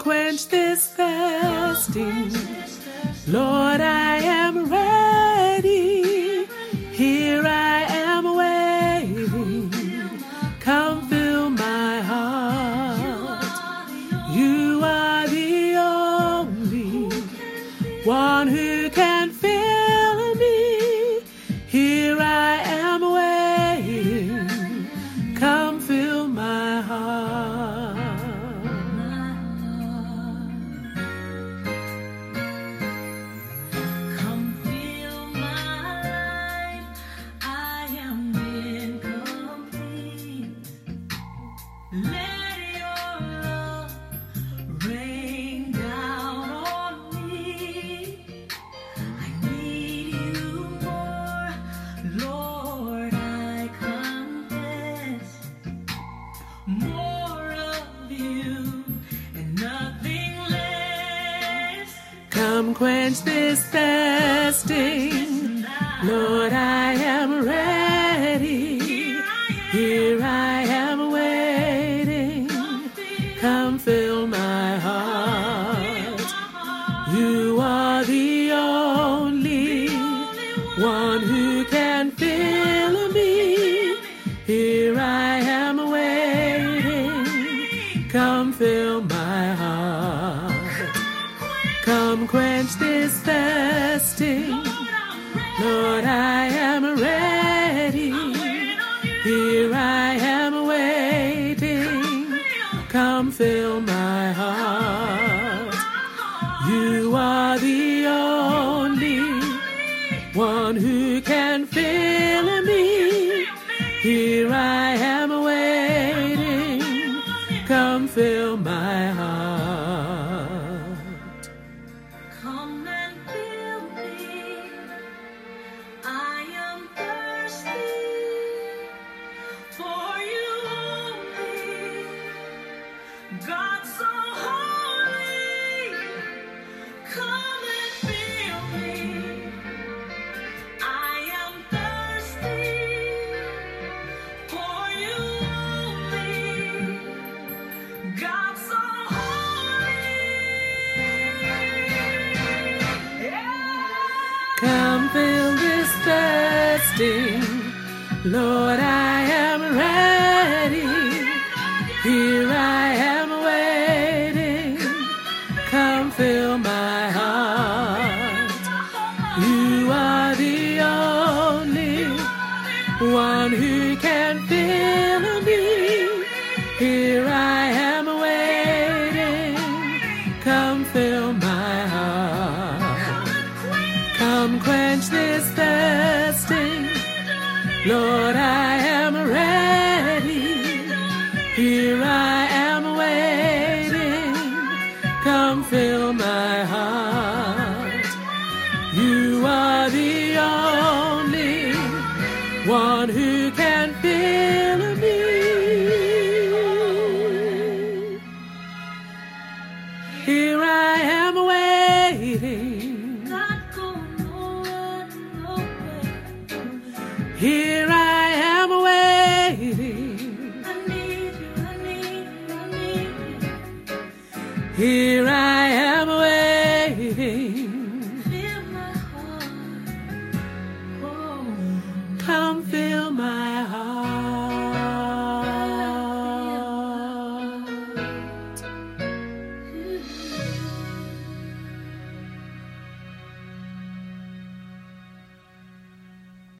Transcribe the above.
quench this thirsting. Lord, I am ready. Here I am waiting. Come fill my heart. You are the only one who can fill me. Here I am waiting. Come fill my heart. Come fill my life. I am incomplete. Let your love rain down on me. I need you more, Lord, I confess. More of you and nothing less. Come quench this thirsting. Lord, I am ready. Here I am waiting. Come fill my heart. You are the only one who can fill me. Here I am waiting. Come fill my heart. Come quench this thirsting. Lord, I am ready. Here I am waiting. Come fill my heart. You are the only one who can fill me. Here I am waiting. Come fill my heart. Come and fill me. I am thirsty for you only. God so holy. Come and fill me. I am thirsty for you only. God so holy. Come fill this thirsting. Lord, I am ready. Here I am waiting. Come fill my heart. You are the only one who can fill me. Here I am waiting. Come fill my heart. Come quench this thirsting. Lord, I am ready. Here I am waiting. Come fill my heart. You are the only one who can fill me. Here I am waiting. Not going nowhere, nowhere. Here I am waiting. I need you, I need you, I need you. Here I